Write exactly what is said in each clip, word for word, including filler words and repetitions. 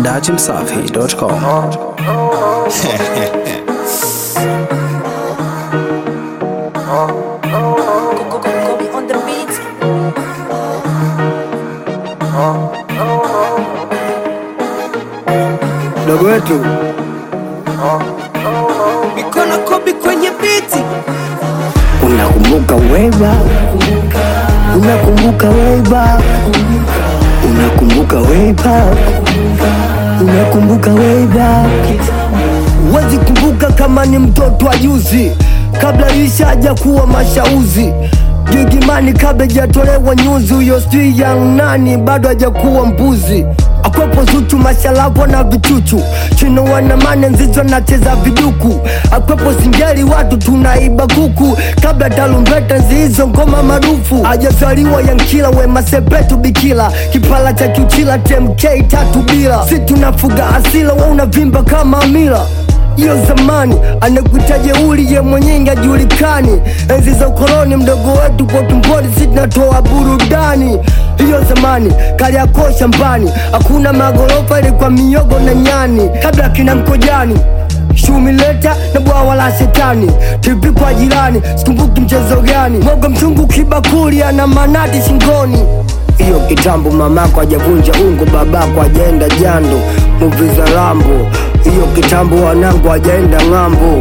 dachimsafi dot com. Dogo wetu mikono kobi kwenye biti. unakumbuka weba, unakumbuka weba, unakumbuka weba, unakumbuka weba. Wezi kumbuka kama ni mtoto wa juzi, kabla ishaja kuwa mashauzi. Gigimani kabla jatolewa nyuzi, uyo stui yang nani bado hajakuwa mbuzi. Akwepo zuchu mashalapo na vichuchu, chino wana mane nzizo na cheza viduku. Akwepo singeli watu tunaiba kuku, kabla talumbeta nzizo ngoma marufu. Ajazaliwa yankila we masepetu bikila, kipala cha kiuchila T M K tatu bila. Si tunafuga asila wa unavimba kama amila. Iyo zamani anakuitaje uli ye mwenye ajulikani. Enzi za ukoloni mdogo wetu kwa tumboni si tunatoa burudani. Iyo zamani kali yako shambani, hakuna magorofa ilikuwa miyogo na nyani. Kabla kina Mkojani, Shumileta na bwawa la shetani. Tipi kwa jirani, sikumbuki mchezo gani. Moga mchungu kibakuli ana manati shingoni. Iyo kitambo mamako ajavunja ungo, babako ajaenda jando muviza lambo. Iyo kitambo wanangu ajaenda ngambo.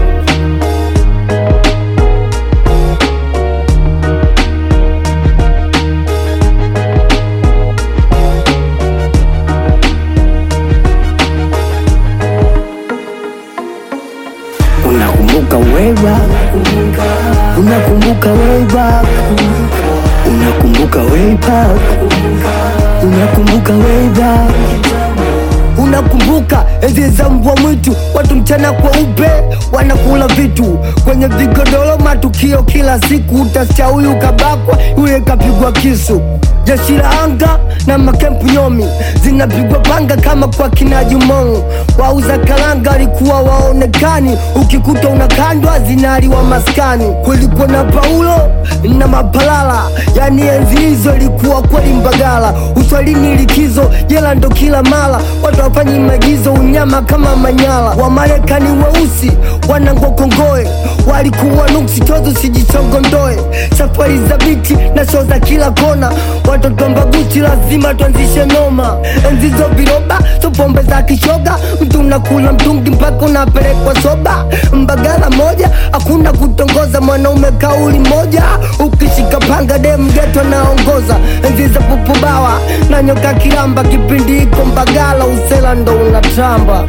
Unakumbuka weba, unakumbuka weba, unakumbuka weba, unakumbuka weba. Unakumbuka enzi za mbwa mwitu, watu mchana kweupe wanakula vitu kwenye vigodoro, matukio kila siku. Utasikia huyu kabakwa, yule kapigwa kisu. Jeshi la anga na makempu nyomi zinapigwa panga kama kwa kina Jumongo. Wauza kalanga alikuwa waonekani, ukikuta unakandwa zinaliwa maskani. Kulikuwa na Paulo na Mapalala, yani enzi hizo ilikuwa kweli Mbagala. Uswalini likizo, jela ndo kila mala. Watu wafanyi magizo, unyama kama Manyala. Wamarekani weusi wanangwa kongoe, walikuwa nuksi tozo sijichongondoe. Safari za biti na show za kila kona, watoto mbaguchi lazima tuanzishe noma. Enzi zo viroba, so pombe za kishoga. Mtu unakula mtungi mpaka unapelekwa soba. Mbagala moja, hakuna kutongoza, mwanaume kauli moja. Ukishika panga dem geto naongoza. Enzi za pupubawa na nyoka kiramba, kipindi iko Mbagala usela ndo unatamba.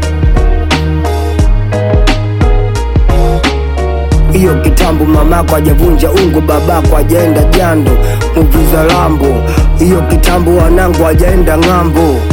Iyo kitambo mamako ajavunja ungo, babako ajaenda jando muviza lambo. Iyo kitambo wanangu ajaenda ngambo.